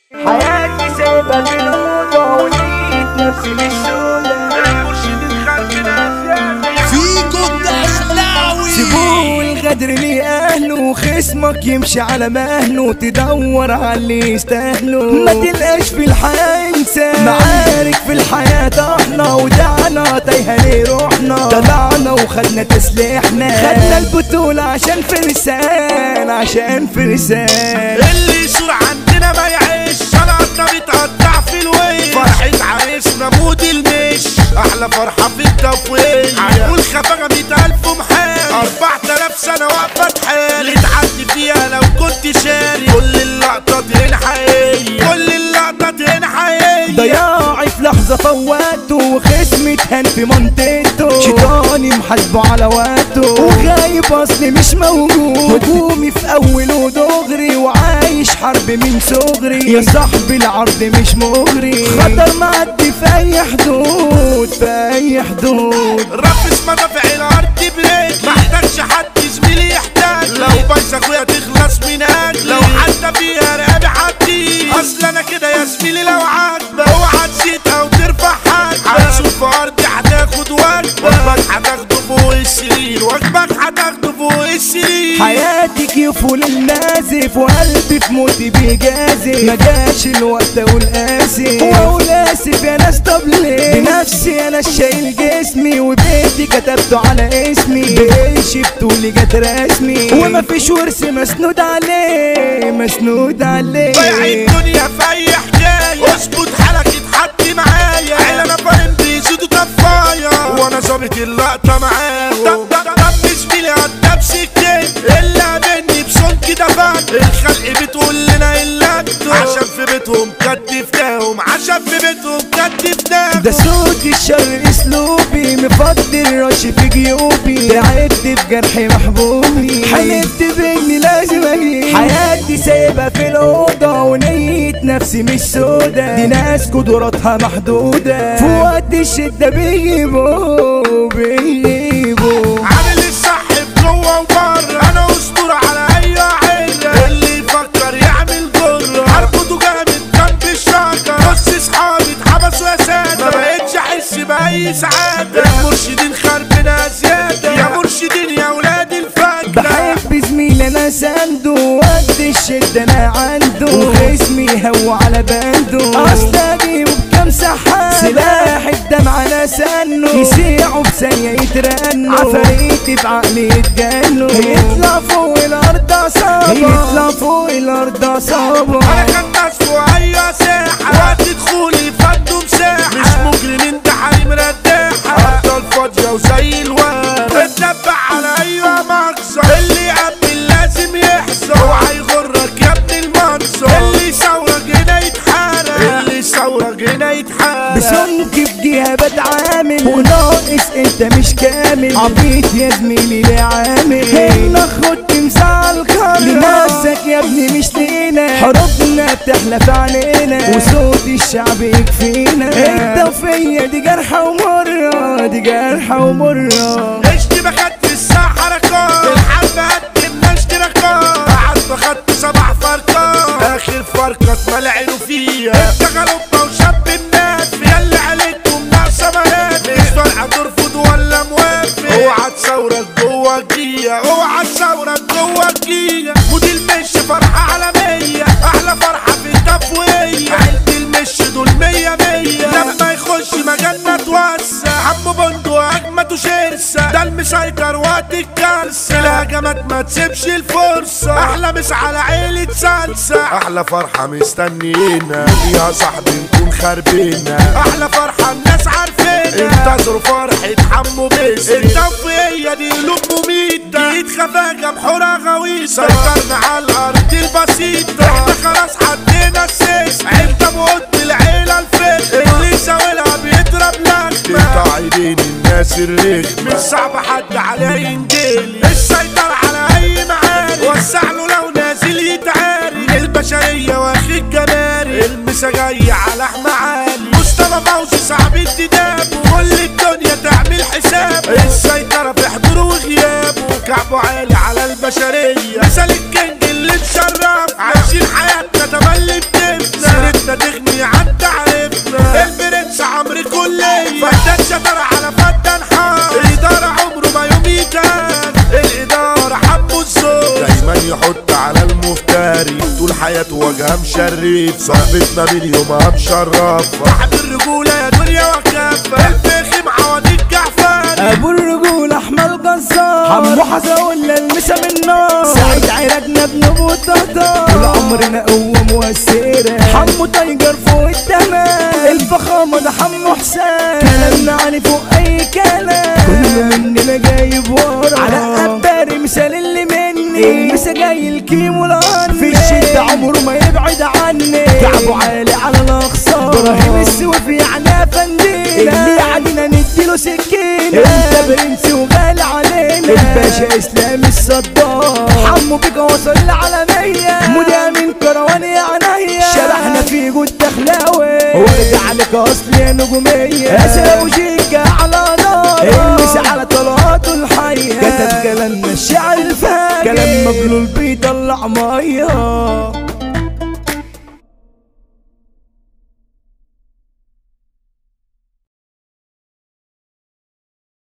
حياتي سايبة في الأوضة ولقيت نفسي مش سودة. المرشد الخلق فيكو الدخلاوي. سيبوه الغدر لأهله وخصمك يمشي على مهله، تدور على اللي يستاهله. ما تلقاش في الحياة إنسان، معارك في الحياة طحنا ودعنا تايهة ليه روحنا. طلعنا وخدنا تسليحنا، خدنا البطولة عشان فرسان، عشان فرسان. اللي يشور عندنا ما يعيش، شنطنا بتقطع في الويش. فرحة عريسنا مود المش، أحلى فرحة في التفويش. هنقول خفاجة 100,000 محال، 4000 سنة واقفة تحال. تعدي فيها لو كنت شاري، كل اللقطات هنا حقيقية، كل اللقطات هنا حقيقية. ضياعي في لحظة فواته وخصمي اتهان في منطقته. شيطاني محاسبه على وقته وغايب اصلي مش موجود. هجومي في اول ودغري وعايش حرب من صغري. يا صاحبي العرض مش مغري، خطر معدي في اي حدود، في اي حدود. رفس مدافع الارض بريك، محتاجش حد زميلي يحتاج. لو بايظ اخويا تخلص من اجلي، لو حتى فيها رقابي حدي. اصل انا كده يا زميلي لو عاجبك اوعى تزيد او ترفع حاجبك. هتشوف في ارضي هتاخد واجبك هتاخده فوق السرير، واجبك هتاخده فوق السرير. حياتي كيف للنازف وقلبي في موتي بيجازف. ما جاش الوقت اقول اسف واقول اسف يا ناس. طب ليه بنفسي انا شايل جسمي وبيتي كتبته على اسمي. بعيشي بطولي جت رسمي وما فيش ورث مسنود عليه، مسنود عليه. ضيع الدنيا في اي حكايه، اظبط حالك اتحدي معايا. عيل انا فاهم بيزيدوا طفايه وانا ظابط اللقطه معاهم. طب زميلي هدى بسكتين اللي قابلني بصون كده فات. الخلق بتقول لنا الا انتوا، عشان في بيتهم كتفتاهم، عشان في بيتهم كتفتاهم. ده صوت الشر اسلوبي مفضل رش في جيوبي. تعبت في جرحي محبوبي، حلفت باني لازم اجي. حياتي سايبة في الأوضة ونية نفسي مش سودة. دي ناس قدراتها محدودة، في وقت الشدة بيجيبوا بيجيبوا. عامل الصح بجوه وبره، انا اسطوره على اي عيله. اللي يفكر يعمل جره هربطه جامد جنب الشجره. نص صحابي اتحبسوا يا ساده، ما بقتش احس باي سعاده. المرشدين خربنا زياده، يا مرشدين يا ولاد الفجر. بحب زميلي انا سانده، وقت الشدة انا عنده. وخصمي هو على بانده، اصل اجيبه بكام سحاب. سلاح الدمع انا سنه، يسيعوا بثانية يترنوا. عفاريتي في عقلي يتجنوا، يطلع فوق الارض عصابة، يطلع فوق الارض عصابة. انا خدت في اي ساحه، وقت دخولي فدوا مساحه. مش مجرمين ده حريم رداحه، افضل فاضيه وزي الواد. اتنبع على ايوه مقصد، اللي يقبل لازم يحصل. اوعى يغرك يا ابن المنصب، اللي يصورك هنا يتحارب، اللي يصورك هنا يتحارب. بسنك بديها بتعامل وناقص انت مش كامل. عبيط يا زميلي ليه عامل هنا خد مزعل خالص. لنفسك يا ابني مش لينا، حروبنا بتحلى في علينا وصوت الشعب يكفينا. انت وفيا دي جرحة ومرة، دي جرحة ومرة. اشتباكات في الساحه حركات، الحرب قدمنا اشتراكات. قعدت خدت 7 فرقات، اخر فرقه اتملعنوا فيها. انت غلوبه وشاب منافي، ياللي عليكم ناقصه منافي. مش فارقه ترفض ولا موافق، اوعى تصورك جوه الجيه، اوعى تصورك جوه الجيه. ودي المش فرحه عالميه، احلى فرحه في التفويه. عيلة المش دول 100 100، لما يخش مجالنا توسع. عمو بندق اجمد وشرسه، ده المسيطر وقت الكارثه. الهجمات ما تسيبش الفرصه، احلى مس على عيلة سلسة. احلى فرحه مستنينا يا صاحبي نكون خاربينا. احلى فرحه الناس عارفينا، انتظروا فرحه حمو باسم. التوفيقيه دي قلوب مميته، ايد خفاجه بحورها غويصه. سيطرنا على الارض البسيطه، احنا خلاص حدينا السيس. انت بقط العيله الفخمه، اللي يساويلها بيضرب لخمه. انت عايدين الناس الرخمه، مش صعب حد عليه ينجلي. السيطرة على اي معارك، وسع له لو نازل يتعارك. البشريه واخد جمارك، المسا جاي على احمى عالي. مصطفى فوزي صعب التداب، وكل الدنيا تعمل حساب. السيطرة في حضوره وغيابه، كعبه عالي على البشريه. مثال الكينج اللي اتشرف، عايشين حياتنا تملي بتفنى. غريب طول حياته وجهها مشرف صاحبتنا من يومها مشرف واحد الرجولة يا دنيا وكافة الفخم عوضيك جعفر ابو الرجولة احمد جزار حمو حزة ولا المسا من نار سعيد عراقنا ابن ابو الطهطا طول عمرنا قوة مؤثرة حمو تايجر فوق التمام الفخامة ده حمو حسام كلامنا عن فوق اي كلام كله مننا جايب ورا على قباري مثال اللي مني المسا جاي الكيمو الارض في الشدة عمره ما يبعد عني كعبه عالي على الاقصى ابراهيم السوفي يعني فندينا اللي علينا نديله سكينة انت برنس وغالي علينا الباشا اسلام الصدار حمو بيك وصل العالمية مدام من كروان يا عينيا شرحنا في جود دخلاوي وارجع عليك اصل يا نجومية اسر وشيكة على نار المسي على طلعاته الحية كتب كلامنا الشعر الفاجر كلام مبلول بيطلع مية